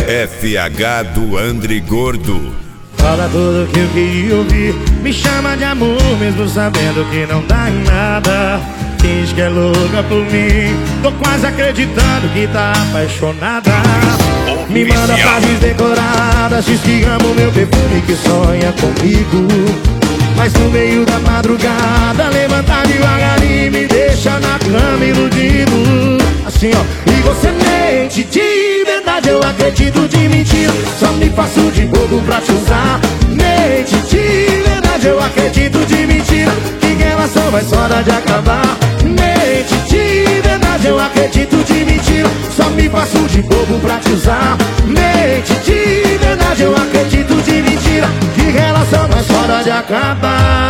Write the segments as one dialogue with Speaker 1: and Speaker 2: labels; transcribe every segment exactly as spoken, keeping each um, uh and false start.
Speaker 1: F H do Andre Gordo.
Speaker 2: Fala tudo que eu queria ouvir, me chama de amor mesmo sabendo que não dá em nada. Diz que é louca por mim, tô quase acreditando que tá apaixonada. Me manda frases decoradas, diz que ama o meu perfume, que sonha comigo. Mas no meio da madrugada levanta devagarinho e me deixa na cama iludido. Assim ó, e você mente, de verdade eu acredito, de mentira só me faço de bobo pra te usar. Mente, de verdade eu acredito, de mentira que relação vai só dar de acabar. Mente, de verdade eu acredito, de mentira só me faço de bobo pra te usar. Mente, de verdade eu acredito, de mentira que relação vai só dar de acabar.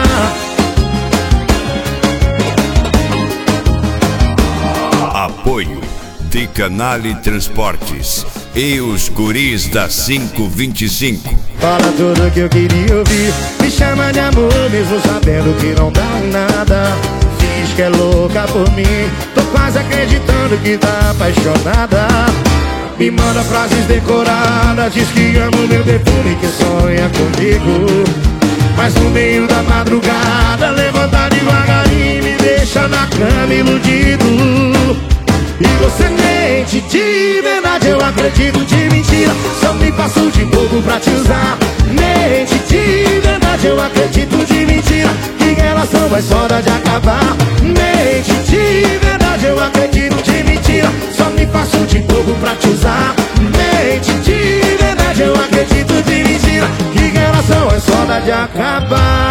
Speaker 1: Apoio de Canale Transportes e os guris da cinco vinte e cinco.
Speaker 2: Fala tudo que eu queria ouvir, me chama de amor mesmo sabendo que não dá em nada. Diz que é louca por mim, tô quase acreditando que tá apaixonada. Me manda frases decoradas, diz que ama o meu perfume, que sonha comigo. Mas no meio da madrugada levanta devagarinho e me deixa na cama iludido. E você mente, de verdade eu acredito, de mentira só me passo de bobo pra te usar. Mente, de verdade eu acredito, de mentira que relação vai só dar de acabar. Mente, de verdade eu acredito, de mentira só me faço de bobo pra te usar. Mente, de verdade eu acredito, de mentira que relação vai só dar de acabar.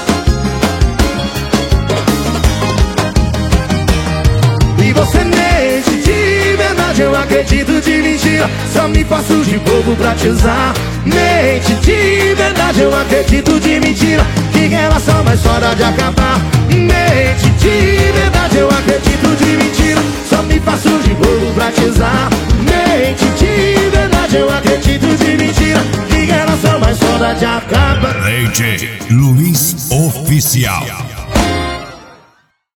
Speaker 2: E você mente, de verdade eu acredito, de mentira só me faço de bobo pra te usar. Mente, de verdade eu acredito, de mentira que relação vai só dar de acabar. Mente, de verdade eu acredito, de mentira só me faço de bobo pra te usar. Mente, de verdade eu acredito, de mentira que relação vai só dar de acabar.
Speaker 3: D J Luiz Oficial.